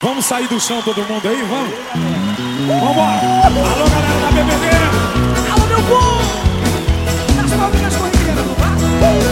Vamos sair do chão todo mundo aí, vamos? Vambora! Alô, galera da bebedeira! Alô, meu povo! Das palminhas corriqueiras do bar!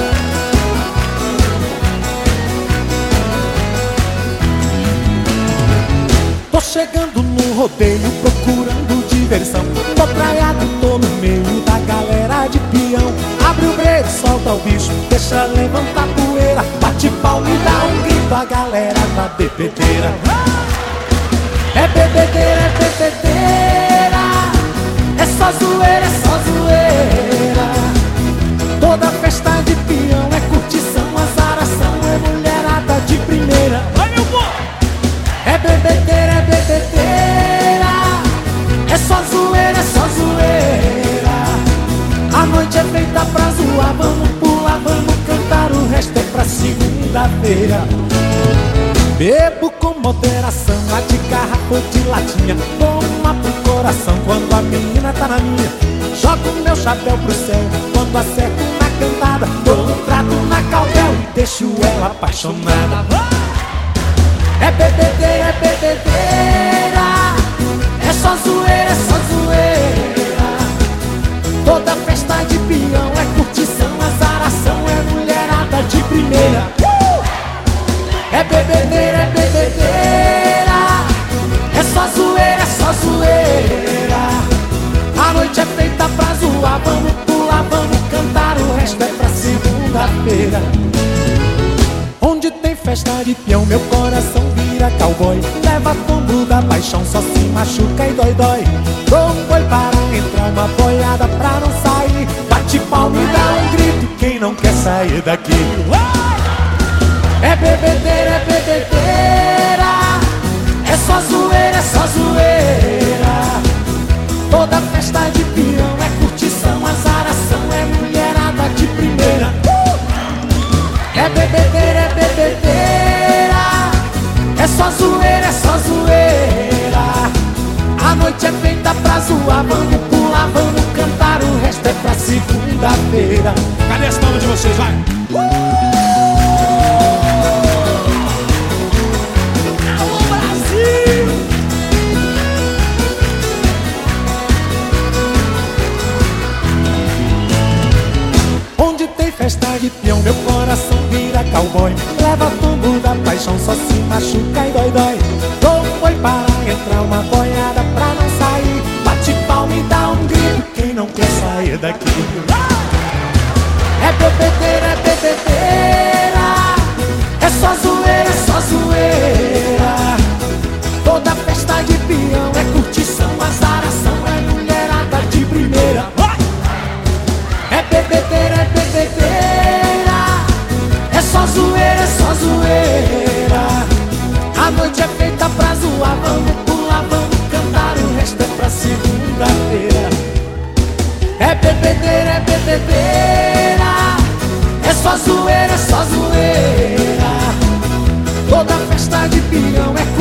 Tô chegando no rodeio, procurando diversão. Tô traiado, tô no meio da galera de peão. Abre o breiro, solta o bicho, deixa levantar poeira. Bate palma e dá um grito, a galera da bebedeira. É bebedeira, é bebedeira. É só zoeira, é só zoeira. Toda festa de peão é curtição, azaração, é mulherada de primeira. Vai, meu povo! É bebedeira, é bebedeira. É só zoeira, é só zoeira. A noite é feita pra zoar, vamos pular, vamos cantar. O resto é pra segunda-feira. Bebo com moderação, lá de garrafa ou de latinha. Dou uma pro coração quando a menina tá na minha. Jogo meu chapéu pro céu quando acerto na cantada. Dou um trato na cautela e deixo ela apaixonada. É bebedeira, é bebedeira. É só zoeira, é só zoeira. Toda festa de peão é curtição, azaração, é mulherada de primeira. É bebedeira, é bebedeira. É só zoeira, é só zoeira. A noite é feita pra zoar, vamos pular, vamos cantar. O resto é pra segunda-feira. Onde tem festa de peão, meu coração vira cowboy. Leva tombo da paixão, só se machuca e dói, dói. Dou um boi para entrar, uma boiada pra não sair. Bate palma e dá um grito, quem não quer sair daqui. É bebedeira, é bebedeira. É só zoeira, é só zoeira. Toda festa de peão é curtição, azaração, é mulherada de primeira. É bebedeira, é bebedeira. É só zoeira, é só zoeira. A noite é feita pra zoar, vamos pular, vamos cantar. O resto é pra segunda-feira. Cadê as palmas de vocês, vai? Alô, Brasil! Onde tem festa de peão, meu coração vira cowboy. Leva tombo da paixão, só se machuca e dói, dói. Dou um boi para entrar, uma boiada pra não sair. Bate palma e dá um grito, quem não quer sair daqui. É bebedeira, é bebedeira. É só zoeira, é só zoeira. Toda festa de peão é curtição, azaração, é mulherada de primeira. É bebedeira, é bebedeira. É só zoeira, é só zoeira. A noite é feita pra zoar, vamos pular, vamos cantar. O resto é pra segunda-feira. É bebedeira, é bebedeira. É só zoeira, é só zoeira. Toda festa de peão é